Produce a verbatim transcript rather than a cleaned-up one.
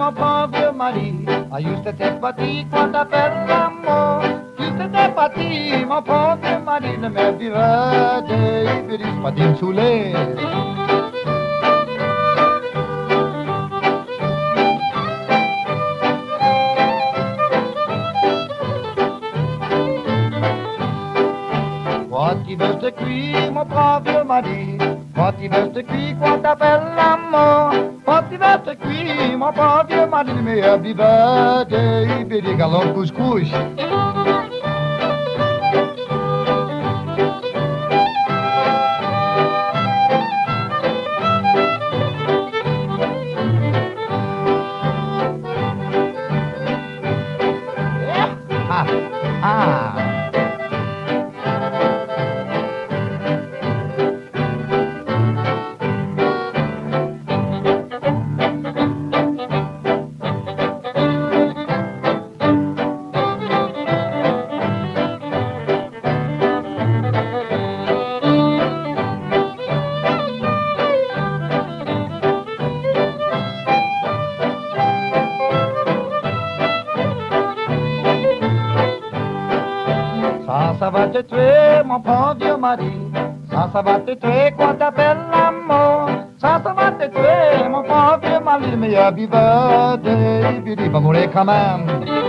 mon pauvre vieux mari. Ah, juste t'es parti quand t'appelles l'amour. Juste t'es parti, mon pauvre vieux mari. Ne me vivait des viris pas d'insulé. Quand tu veux te cuire, mon pauvre vieux mari. Quand tu veux te cuire, quand t'appelles l'amour. Quand tu veux te cuire, mon pauvre vieux mari. Ne me vivait des viris galop couscous. Ah, ah. Ça, ça va te tuer, mon pauvre vieux mari. Ça, ça va te tuer quand t'appelles l'amour. Ça, ça va te tuer, mon pauvre vieux mari. Mais il y a vivre des viris, va mourir quand même.